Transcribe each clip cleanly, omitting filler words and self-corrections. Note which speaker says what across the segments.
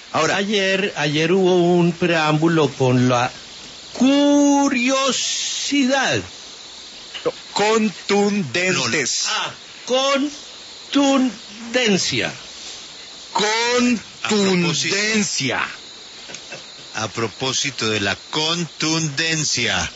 Speaker 1: Ahora,
Speaker 2: ayer hubo un preámbulo con la curiosidad.
Speaker 1: contundentes.
Speaker 2: Contundencia.
Speaker 1: Contundencia. A propósito de la contundencia,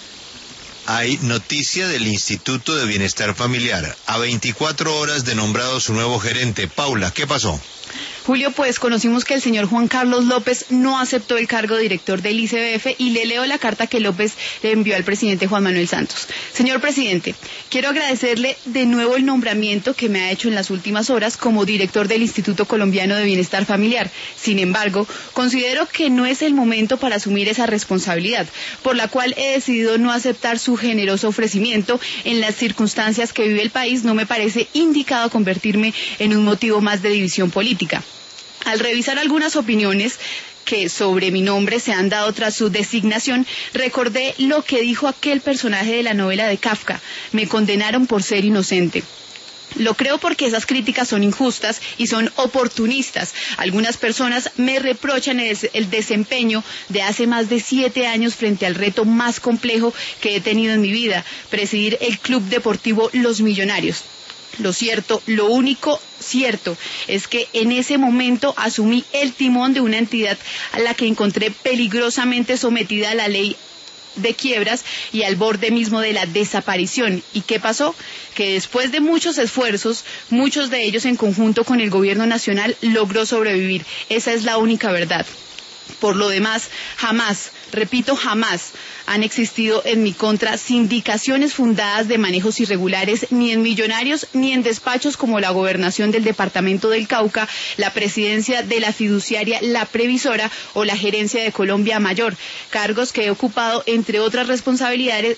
Speaker 1: hay noticia del Instituto de Bienestar Familiar. A 24 horas de nombrado su nuevo gerente. Paula, ¿qué pasó?
Speaker 3: Julio, pues conocimos que el señor Juan Carlos López no aceptó el cargo de director del ICBF y le leo la carta que López le envió al presidente Juan Manuel Santos. Señor presidente, quiero agradecerle de nuevo el nombramiento que me ha hecho en las últimas horas como director del Instituto Colombiano de Bienestar Familiar. Sin embargo, considero que no es el momento para asumir esa responsabilidad, por la cual he decidido no aceptar su generoso ofrecimiento. En las circunstancias que vive el país, no me parece indicado convertirme en un motivo más de división política. Al revisar algunas opiniones que sobre mi nombre se han dado tras su designación, recordé lo que dijo aquel personaje de la novela de Kafka: me condenaron por ser inocente. Lo creo porque esas críticas son injustas y son oportunistas. Algunas personas me reprochan el desempeño de hace más de 7 años frente al reto más complejo que he tenido en mi vida: presidir el Club Deportivo Los Millonarios. Lo único cierto es que en ese momento asumí el timón de una entidad a la que encontré peligrosamente sometida a la ley de quiebras y al borde mismo de la desaparición. ¿Y qué pasó? Que después de muchos esfuerzos, muchos de ellos en conjunto con el gobierno nacional, logró sobrevivir. Esa es la única verdad. Por lo demás, jamás, repito, jamás han existido en mi contra sindicaciones fundadas de manejos irregulares, ni en Millonarios, ni en despachos como la gobernación del departamento del Cauca, la presidencia de la fiduciaria La Previsora o la gerencia de Colombia Mayor, cargos que he ocupado, entre otras responsabilidades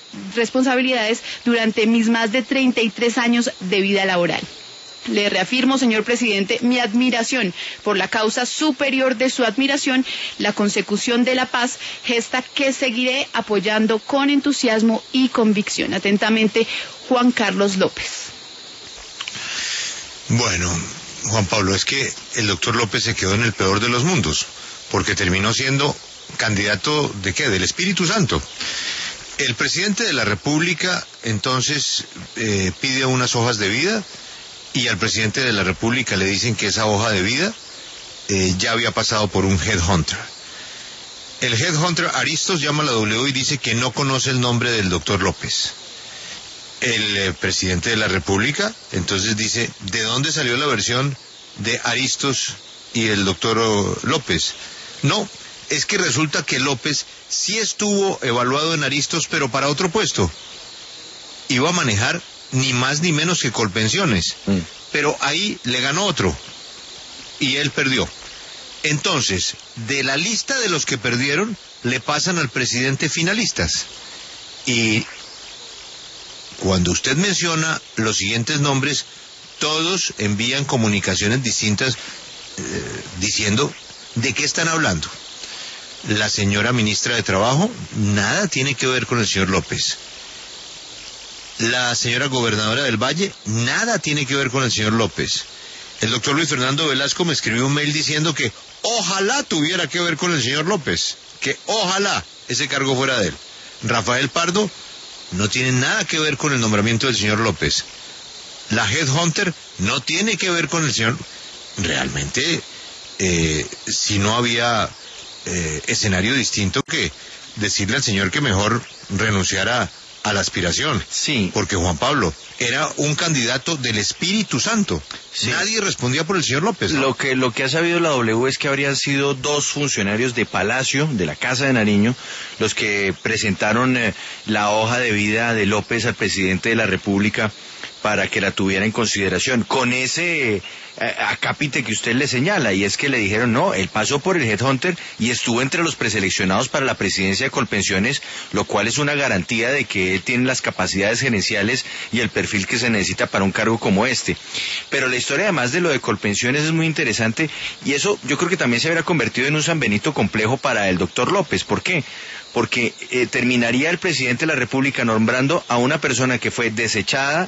Speaker 3: durante mis más de 33 años de vida laboral. Le reafirmo, señor presidente, mi admiración por la causa superior de su admiración, la consecución de la paz, gesta que seguiré apoyando con entusiasmo y convicción. Atentamente, Juan Carlos López.
Speaker 1: Bueno, Juan Pablo, es que el doctor López se quedó en el peor de los mundos, porque terminó siendo candidato ¿de qué? Del Espíritu Santo. El presidente de la República, entonces, pide unas hojas de vida, y al presidente de la República le dicen que esa hoja de vida ya había pasado por un headhunter. El headhunter Aristos llama a la W y dice que no conoce el nombre del doctor López. El presidente de la República entonces dice, ¿de dónde salió la versión de Aristos y el doctor López? No, es que resulta que López sí estuvo evaluado en Aristos, pero para otro puesto. Iba a manejar ni más ni menos que Colpensiones, pero ahí le ganó otro y él perdió. Entonces, de la lista de los que perdieron, le pasan al presidente finalistas. Y cuando usted menciona los siguientes nombres, todos envían comunicaciones distintas diciendo de qué están hablando. La señora ministra de Trabajo, nada tiene que ver con el señor López. La señora gobernadora del Valle, nada tiene que ver con el señor López. El doctor Luis Fernando Velasco me escribió un mail diciendo que ojalá tuviera que ver con el señor López, que ojalá ese cargo fuera de él. Rafael Pardo no tiene nada que ver con el nombramiento del señor López. La headhunter no tiene que ver con el señor. Realmente, si no había escenario distinto que decirle al señor que mejor renunciara a la aspiración.
Speaker 4: Sí.
Speaker 1: Porque Juan Pablo era un candidato del Espíritu Santo. Sí. Nadie respondía por el señor López, ¿no?
Speaker 4: Lo que ha sabido la W es que habrían sido 2 funcionarios de Palacio, de la Casa de Nariño, los que presentaron la hoja de vida de López al presidente de la República para que la tuviera en consideración, con ese acápite que usted le señala, y es que le dijeron, no, él pasó por el headhunter y estuvo entre los preseleccionados para la presidencia de Colpensiones, lo cual es una garantía de que él tiene las capacidades gerenciales y el perfil que se necesita para un cargo como este. Pero la historia, además de lo de Colpensiones, es muy interesante, y eso yo creo que también se habrá convertido en un San Benito complejo para el doctor López. ¿Por qué? Porque terminaría el presidente de la República nombrando a una persona que fue desechada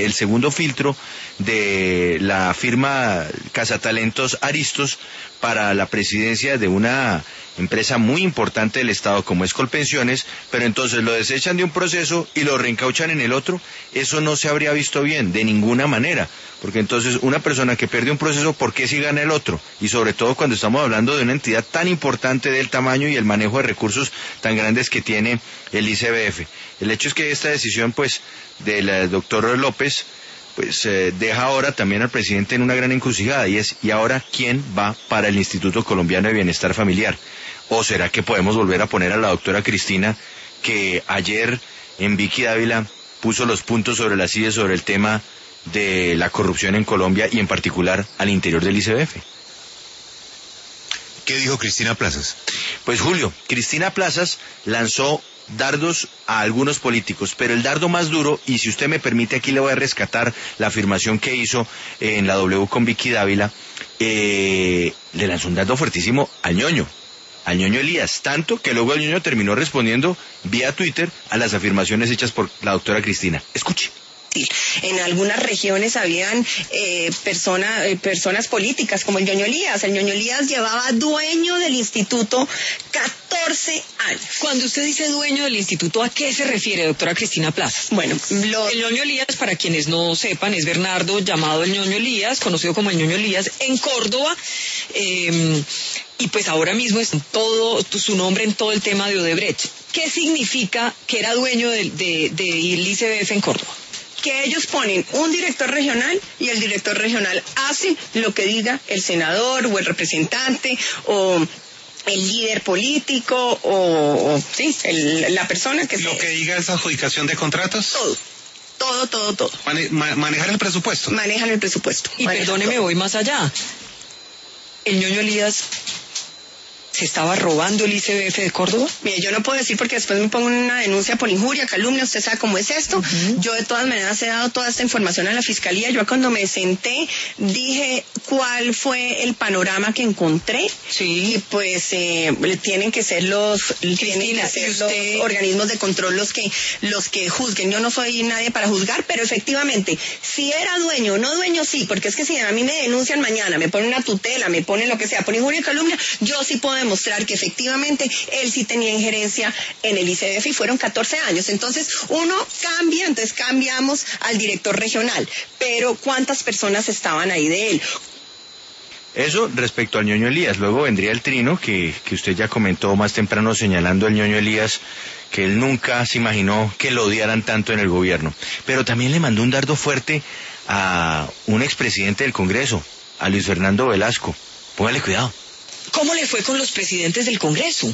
Speaker 4: el segundo filtro de la firma Cazatalentos Aristos para la presidencia de una empresa muy importante del Estado como es Colpensiones, pero entonces lo desechan de un proceso y lo reencauchan en el otro. Eso no se habría visto bien, de ninguna manera, porque entonces una persona que pierde un proceso, ¿por qué si gana el otro? Y sobre todo cuando estamos hablando de una entidad tan importante del tamaño y el manejo de recursos tan grandes que tiene el ICBF. El hecho es que esta decisión, pues, del doctor López, pues deja ahora también al presidente en una gran encrucijada, y ahora ¿quién va para el Instituto Colombiano de Bienestar Familiar? ¿O será que podemos volver a poner a la doctora Cristina, que ayer en Vicky Dávila puso los puntos sobre las IES sobre el tema de la corrupción en Colombia y en particular al interior del ICBF?
Speaker 1: ¿Qué dijo Cristina Plazas?
Speaker 4: Pues Julio, Cristina Plazas lanzó dardos a algunos políticos, pero el dardo más duro, y si usted me permite aquí le voy a rescatar la afirmación que hizo en la W con Vicky Dávila, le lanzó un dardo fuertísimo al ñoño Elías, tanto que luego el ñoño terminó respondiendo vía Twitter a las afirmaciones hechas por la doctora Cristina. Escuche.
Speaker 5: En algunas regiones habían personas políticas como el ñoño Elías. El ñoño Elías llevaba dueño del instituto 14 años.
Speaker 6: Cuando usted dice dueño del instituto, ¿a qué se refiere, doctora Cristina Plazas?
Speaker 5: Bueno,
Speaker 6: el ñoño Elías, para quienes no sepan, es Bernardo, llamado el ñoño Elías, conocido como el ñoño Elías, en Córdoba, y pues ahora mismo es todo su nombre en todo el tema de Odebrecht. ¿Qué significa que era dueño del ICBF en Córdoba?
Speaker 5: Que ellos ponen un director regional y el director regional hace lo que diga el senador o el representante o el líder político la persona que
Speaker 7: ¿Lo que diga es adjudicación de contratos?
Speaker 5: Todo.
Speaker 7: Manejar el presupuesto.
Speaker 5: Manejan el presupuesto.
Speaker 6: Y perdóneme, voy más allá. El ñoño Elías ¿se estaba robando el ICBF de Córdoba?
Speaker 5: Mire, yo no puedo decir porque después me pongo una denuncia por injuria, calumnia, usted sabe cómo es esto. Yo de todas maneras he dado toda esta información a la Fiscalía. Yo cuando me senté dije cuál fue el panorama que encontré.
Speaker 6: Sí.
Speaker 5: Y pues tienen que ser los organismos de control los que juzguen. Yo no soy nadie para juzgar, pero efectivamente, si era dueño o no dueño, sí, porque es que si a mí me denuncian mañana, me ponen una tutela, me ponen lo que sea, por injuria y calumnia, yo sí puedo demostrar que efectivamente él sí tenía injerencia en el ICBF y fueron 14 años. Entonces uno cambia, entonces cambiamos al director regional, pero ¿cuántas personas estaban ahí de él?
Speaker 4: Eso respecto al ñoño Elías. Luego vendría el trino que usted ya comentó más temprano señalando al ñoño Elías, que él nunca se imaginó que lo odiaran tanto en el gobierno. Pero también le mandó un dardo fuerte a un expresidente del Congreso, a Luis Fernando Velasco. Póngale cuidado.
Speaker 6: ¿Cómo le fue con los presidentes del Congreso?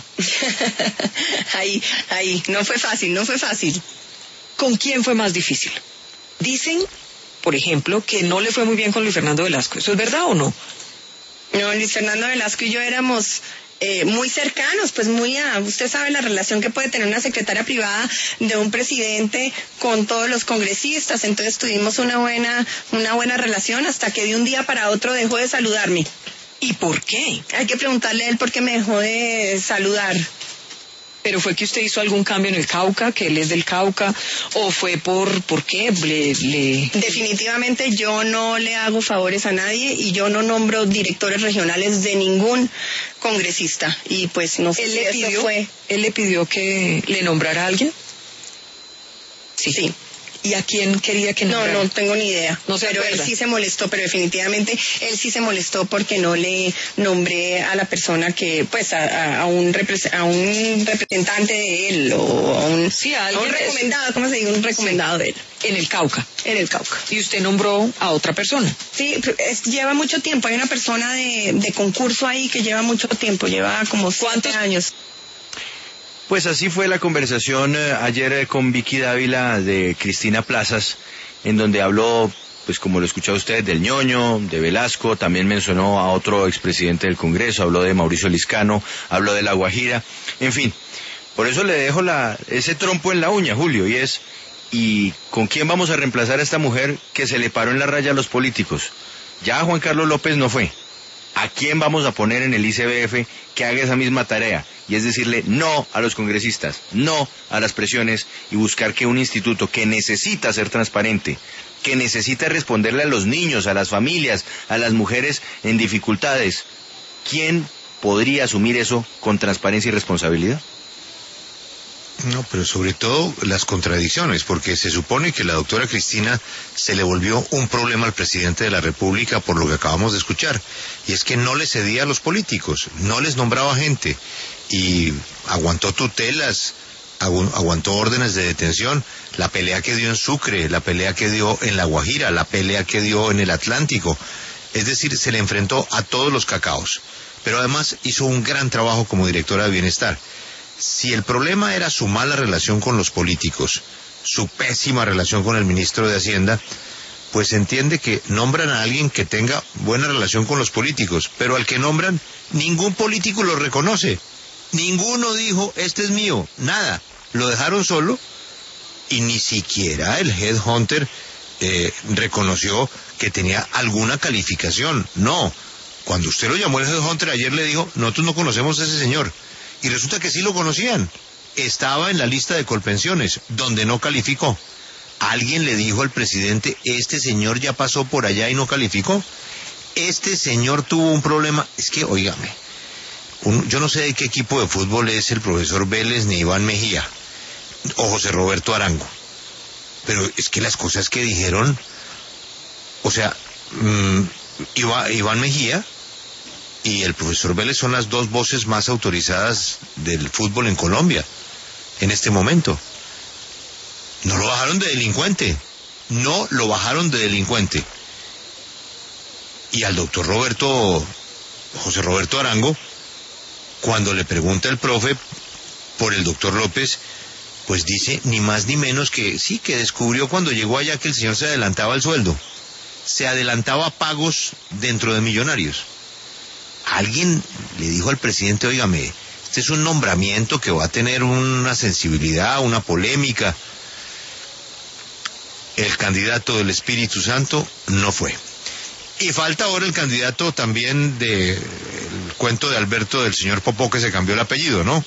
Speaker 5: ahí, no fue fácil.
Speaker 6: ¿Con quién fue más difícil? Dicen, por ejemplo, que no le fue muy bien con Luis Fernando Velasco. ¿Eso es verdad o no?
Speaker 5: No, Luis Fernando Velasco y yo éramos muy cercanos, pues usted sabe la relación que puede tener una secretaria privada de un presidente con todos los congresistas, entonces tuvimos una buena relación hasta que de un día para otro dejó de saludarme.
Speaker 6: ¿Y por qué?
Speaker 5: Hay que preguntarle a él por qué me dejó de saludar.
Speaker 6: ¿Pero fue que usted hizo algún cambio en el Cauca, que él es del Cauca, o fue por qué?
Speaker 5: Definitivamente yo no le hago favores a nadie y yo no nombro directores regionales de ningún congresista. Y pues no sé si eso fue.
Speaker 6: ¿Él le pidió que le nombrara a alguien?
Speaker 5: Sí.
Speaker 6: ¿Y a quién quería que nombrara?
Speaker 5: No tengo ni idea.
Speaker 6: No se
Speaker 5: pero
Speaker 6: acuerda.
Speaker 5: Él sí se molestó, pero definitivamente él sí se molestó porque no le nombré a la persona que, pues, a un representante de él o a un recomendado, ¿cómo se dice? Un recomendado de él.
Speaker 6: En el Cauca.
Speaker 5: En el Cauca.
Speaker 6: ¿Y usted nombró a otra persona?
Speaker 5: Sí, lleva mucho tiempo. Hay una persona de concurso ahí que lleva mucho tiempo, lleva como 7 años.
Speaker 4: Pues así fue la conversación ayer con Vicky Dávila de Cristina Plazas, en donde habló, pues como lo escuchaba usted, del ñoño, de Velasco, también mencionó a otro expresidente del Congreso, habló de Mauricio Liscano, habló de La Guajira, en fin. Por eso le dejo ese trompo en la uña, Julio, ¿y con quién vamos a reemplazar a esta mujer que se le paró en la raya a los políticos? Ya Juan Carlos López no fue. ¿A quién vamos a poner en el ICBF que haga esa misma tarea? Y es decirle no a los congresistas, no a las presiones y buscar que un instituto que necesita ser transparente, que necesita responderle a los niños, a las familias, a las mujeres en dificultades, ¿quién podría asumir eso con transparencia y responsabilidad?
Speaker 1: No, pero sobre todo las contradicciones, porque se supone que la doctora Cristina se le volvió un problema al presidente de la República por lo que acabamos de escuchar, y es que no le cedía a los políticos, no les nombraba gente, y aguantó tutelas, aguantó órdenes de detención, la pelea que dio en Sucre, la pelea que dio en La Guajira, la pelea que dio en el Atlántico, es decir, se le enfrentó a todos los cacaos, pero además hizo un gran trabajo como directora de bienestar. Si el problema era su mala relación con los políticos, su pésima relación con el ministro de Hacienda, pues se entiende que nombran a alguien que tenga buena relación con los políticos, pero al que nombran, ningún político lo reconoce. Ninguno dijo, este es mío, nada. Lo dejaron solo y ni siquiera el headhunter reconoció que tenía alguna calificación. No, cuando usted lo llamó el headhunter ayer le dijo, nosotros no conocemos a ese señor. Y resulta que sí lo conocían. Estaba en la lista de Colpensiones, donde no calificó. ¿Alguien le dijo al presidente, este señor ya pasó por allá y no calificó? Este señor tuvo un problema. Es que, óigame, yo no sé de qué equipo de fútbol es el profesor Vélez ni Iván Mejía, o José Roberto Arango. Pero es que las cosas que dijeron, o sea, Iván Mejía y el profesor Vélez son las dos voces más autorizadas del fútbol en Colombia, en este momento. No lo bajaron de delincuente, no lo bajaron de delincuente. Y al doctor José Roberto Arango, cuando le pregunta el profe por el doctor López, pues dice ni más ni menos que sí, que descubrió cuando llegó allá que el señor se adelantaba el sueldo, se adelantaba pagos dentro de Millonarios. Alguien le dijo al presidente, óigame, este es un nombramiento que va a tener una sensibilidad, una polémica. El candidato del Espíritu Santo no fue. Y falta ahora el candidato también del cuento de Alberto, del señor Popó, que se cambió el apellido, ¿no?